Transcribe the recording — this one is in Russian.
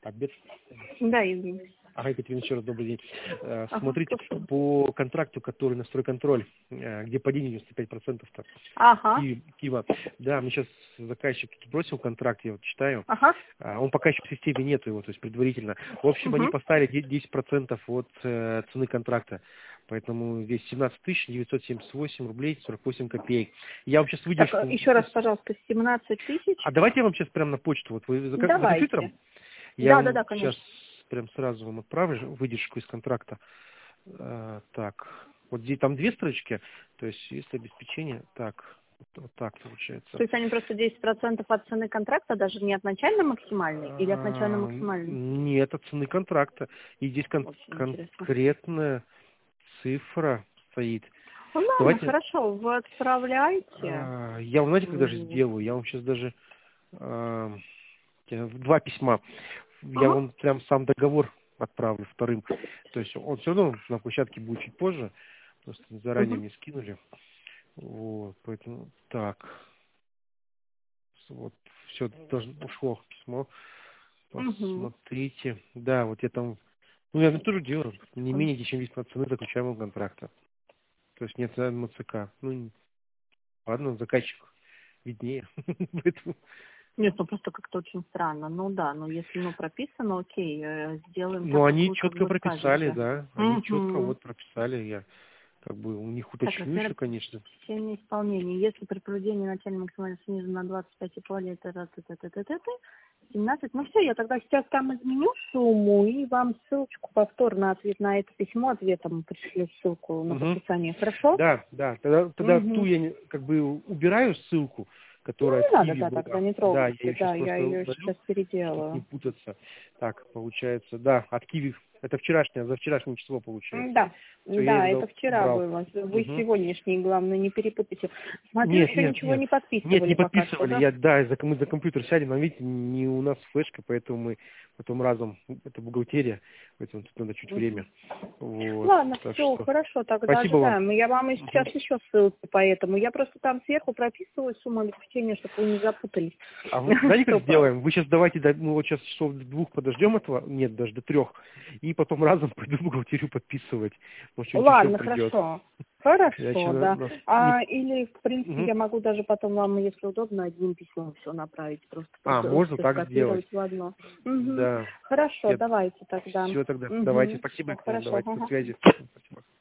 Обед. Да, извините. Ага, Екатерина, еще раз добрый день. Смотрите, Слушаю. по контракту, который на стройконтроль, где падение 95%-то, Ага. Киева, да, мне сейчас заказчик бросил контракт, я вот читаю, Ага. он пока еще в системе нету его, то есть предварительно. В общем, они Угу. поставили 10% от цены контракта, поэтому здесь 17 978 рублей 48 копеек. Я вам сейчас Так, выдержку... еще раз, пожалуйста, 17 тысяч. А давайте я вам сейчас прямо на почту, вот вы за компьютером? Давайте. Я Да, да, вам да, сейчас конечно. прям сразу вам отправлю выдержку из контракта. Так, вот здесь там две строчки, то есть если обеспечение, так, вот так получается. То есть они просто 10% от цены контракта, даже не от начальной максимальной или от начальной максимальной? Нет, от цены контракта. И здесь Очень интересно. конкретная цифра стоит. Ну ладно, Давайте, хорошо, вы отправляйте. я вам, знаете, как даже сделаю? Я вам сейчас даже два письма. Я Ага. вам прям сам договор отправлю вторым. То есть он все равно на площадке будет чуть позже. Просто заранее Угу. мне скинули. Вот, поэтому так. Вот, все должно ушло письмо. Угу. Посмотрите. Да, вот я там. Ну, я тоже делаю. Не менее чем 10% цены заключаемого контракта. То есть нет МЦК. Ну, ладно, заказчик виднее. Поэтому Нет, ну просто как-то очень странно. Ну да, но если прописано, окей, сделаем но так, как они вы четко прописали, скажете. да. Они четко Угу. вот прописали. Я как бы у них Так, уточню размер еще, конечно. обеспечения исполнения. Если при проведении начальной максимально снижен на 25,5 лет, 17. Ну все, я тогда сейчас там изменю сумму и вам ссылочку повторно ответ на это письмо ответом пришлю ссылку на Угу. подписание. Хорошо? Да, да. Тогда ту Угу. я как бы убираю ссылку, Ну, которая не от надо, Киви да, тогда была. не Да, я трогайте. ее сейчас Да, я просто ее удалю, сейчас чтобы не переделаю. путаться. Так, получается, да, от Киви. Это вчерашнее, за вчерашнее число получается. Да, Все, я да, ее это вчера убрал. было. Вы Угу. сегодняшний, главное, не перепутайте. Смотрю, Нет, еще нет, ничего нет. не Нет, подписывали не пока что, подписывали. да? Мы за компьютер сядем, а видите, не у нас флешка, поэтому мы потом разом, это бухгалтерия, поэтому тут надо чуть время. Вот, Ладно, так все, что хорошо, тогда спасибо вам. ожидаем. Я вам и Мгм. сейчас еще ссылки, поэтому я просто там сверху прописываю сумму обеспечения, чтобы вы не запутались. А вы знаете, как Что, сделаем? Вы сейчас давайте, мы вот сейчас часов до 2 подождем этого, нет, даже до 3, и потом разом пойду в бухгалтерию подписывать. Может, что-нибудь еще ладно, придет. хорошо. Иначе Хорошо, да. нас не... Или, в принципе, Мгм. я могу даже потом вам, если удобно, одним письмом все направить, просто Можно все так сделать. скопировать в одно. Угу. Да. Хорошо, давайте тогда. Все тогда. Давайте. Угу. Спасибо. Хорошо. Давайте. До Ага. связи. Спасибо.